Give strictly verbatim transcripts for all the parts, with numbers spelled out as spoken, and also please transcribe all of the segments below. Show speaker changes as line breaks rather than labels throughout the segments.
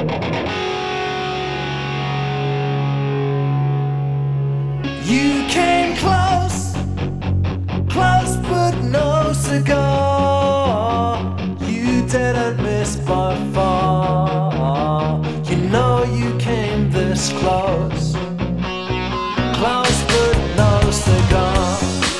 You came close, close but no cigar. You didn't miss by far. You know you came this close, close but no cigar.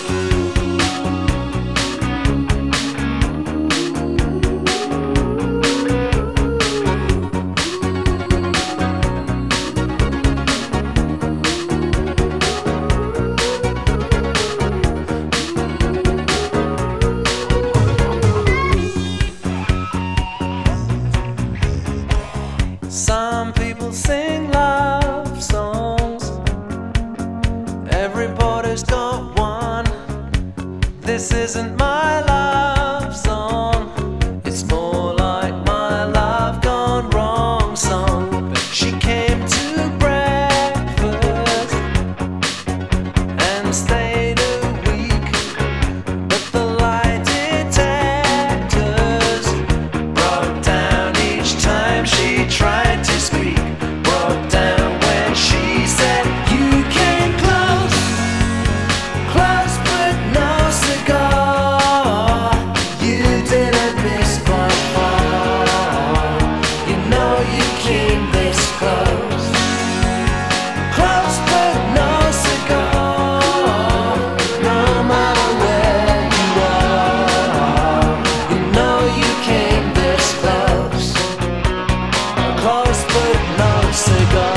Some people sing love songs, everybody's got one. This isn't my love song, it's more like my love gone wrong song. But she came to breakfast and stayed a week, but the lie detectors broke down each time she tried to speak. Broke down when she said, you came close, close but no cigar. You didn't miss by far. You know you came this close, close but no cigar. No matter where you are, you know you came this close, close but no cigar.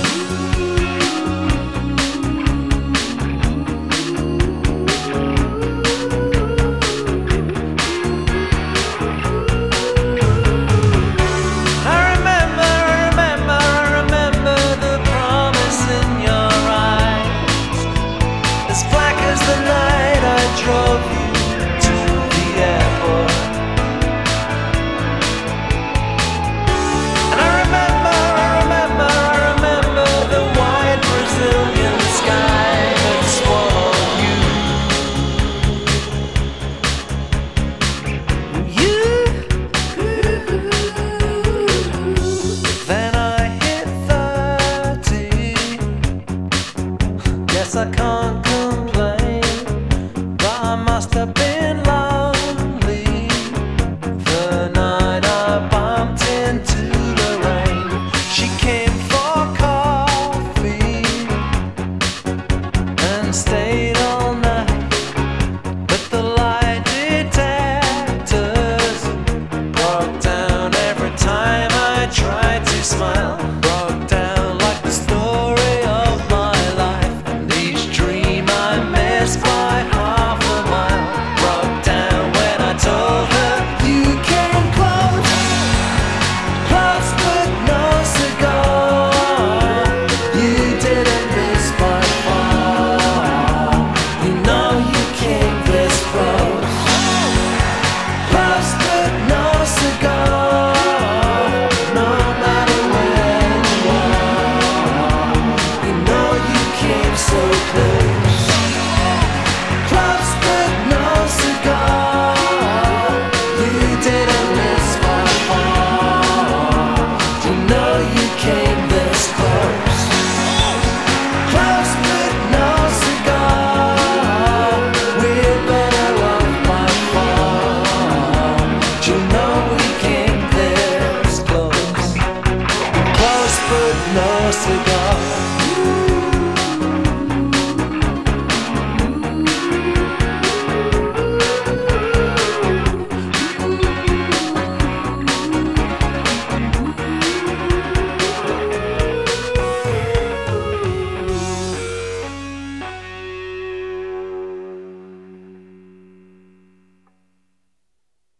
I remember, I remember, I remember the promise in your eyes, as black as the night I drove you to the airport. And I remember, I remember, I remember the wide Brazilian sky that swallowed you. You. Then I hit thirty. Guess I can't complain, but I must have been lonely the night I bumped into Lorraine. She came for coffee and stayed all night, but the lie detectors broke down every time I tried to smile. Broke down like the story of my life, and each dream I missed by half a mile. Broke down when I told her you came close, close but no cigar. You didn't miss by far. You know you came this close, close but no cigar. No matter where you are, you know you came so close, close but no cigar. You didn't miss by far. You know you came this close, close but no cigar. We're better off by far. You know we came this close, close but no cigar.